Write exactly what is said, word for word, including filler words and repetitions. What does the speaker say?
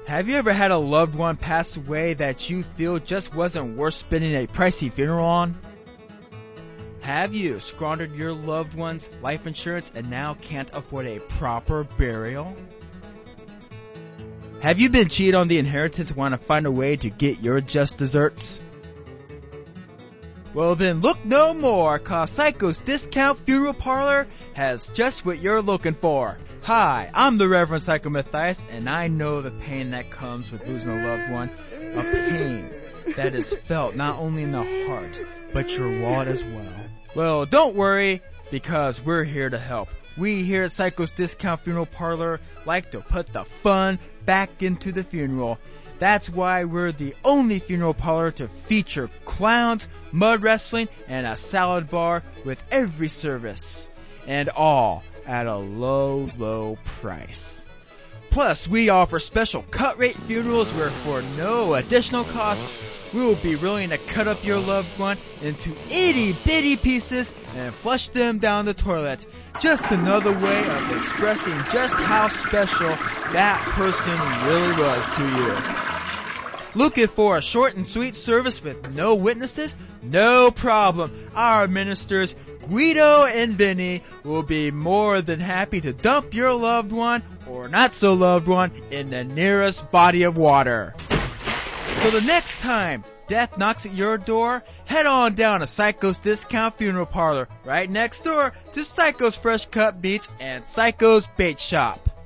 Have you ever had a loved one pass away that you feel just wasn't worth spending a pricey funeral on? Have you squandered your loved one's life insurance and now can't afford a proper burial? Have you been cheated on the inheritance and want to find a way to get your just desserts? Well then, look no more, cause Psycho's Discount Funeral Parlor has just what you're looking for. Hi, I'm the Reverend Psycho Matthias, and I know the pain that comes with losing a loved one. A pain that is felt not only in the heart, but your wallet as well. Well, don't worry, because we're here to help. We here at Psycho's Discount Funeral Parlor like to put the fun back into the funeral. That's why we're the only funeral parlor to feature clowns, mud wrestling, and a salad bar with every service. And all at a low, low price. Plus, we offer special cut rate funerals where for no additional cost, we will be willing to cut up your loved one into itty bitty pieces and flush them down the toilet. Just another way of expressing just how special that person really was to you. Looking for a short and sweet service with no witnesses? No problem. Our ministers, Guido and Vinny, will be more than happy to dump your loved one, or not so loved one, in the nearest body of water. So the next time death knocks at your door, head on down to Psycho's Discount Funeral Parlor, right next door to Psycho's Fresh Cut Meats and Psycho's Bait Shop.